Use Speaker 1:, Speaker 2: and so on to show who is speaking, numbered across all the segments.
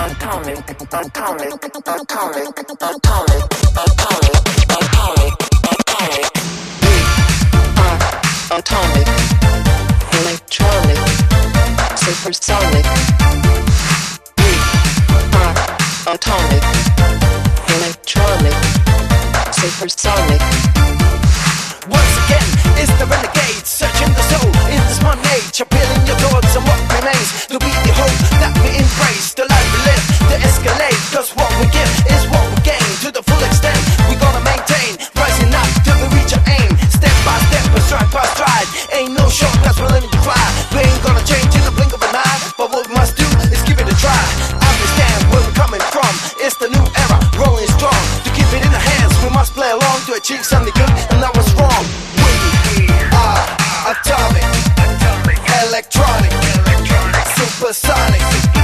Speaker 1: Atomic, electronic, supersonic. We are atomic, electronic, supersonic.
Speaker 2: Once again, it's the renegade, searching the soul in this modern age, appealing your thoughts on what remains to be the hope that we embrace, the life we live, to escalate, cause what we give is what we gain to the full extent. We're gonna maintain, rising up till we reach our aim, step by step and stride by stride. Ain't no shortcuts, we're learning to fly. We ain't gonna change in the blink of an eye, but what we must do is give it a try. Understand where we're coming from, it's the new era, rolling strong. To keep it in our hands, we must play along to achieve something good and not what's wrong. We are atomic, electronic, supersonic.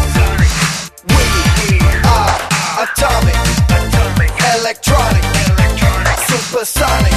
Speaker 2: We are atomic, electronic, supersonic.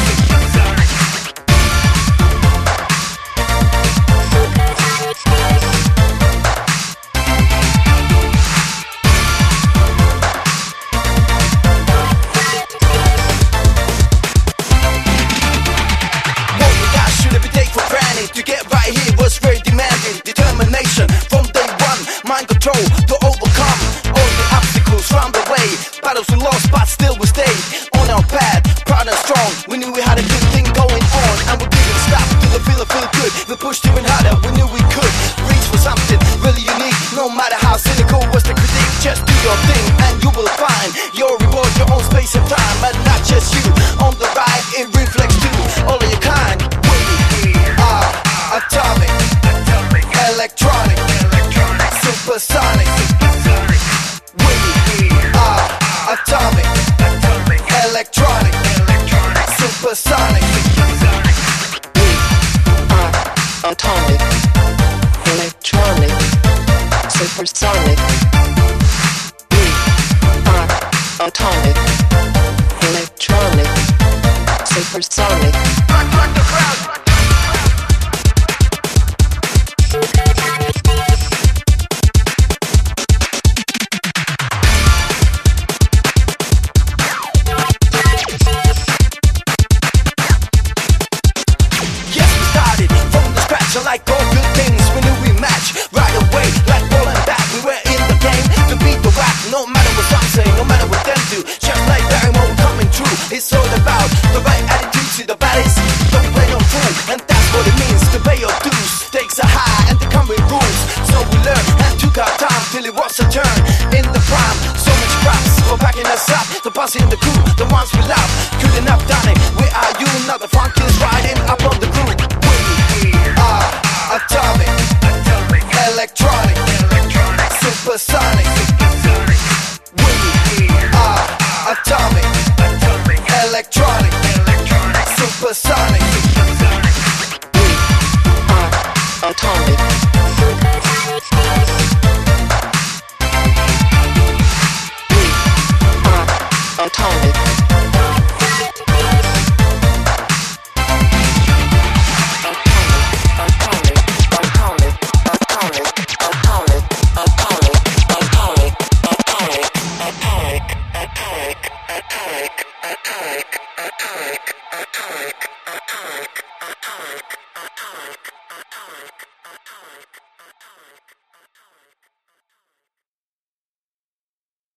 Speaker 2: To get right here was very demanding. Determination from day one, mind control to overcome all the obstacles round the way. Battles we lost, but still we stayed on our path, proud and strong. We knew we had a good thing going on, and we didn't stop till the feeling feel good. We pushed even harder, we knew we could reach for something really unique. No matter how cynical was the critique, just do your thing and you will find your reward, your own space and time. And not just you on the ride, it reflects to all of your kind. Atomic, electronic, supersonic. We are atomic, electronic, supersonic.
Speaker 1: We are atomic, electronic, supersonic. We are atomic, electronic, supersonic.
Speaker 2: Rock the crowd. Like all good things, we knew we match right away, like ball and bat. We were in the game to beat the rap, no matter what some say, no matter what them do. Just like Barrymore coming true, it's all about the right attitude. See the baddest, don't play no fool, and that's what it means to pay your dues. Stakes are high and they come with rules, so we learned and took our time till it was a turn in the prime. So much props for backing us up, the boss in the crew, the ones we love. Couldn't have done it without you. Now the funk is riding up on the groove. Atomic, electronic, supersonic. We are atomic, electronic, supersonic.
Speaker 1: We are atomic,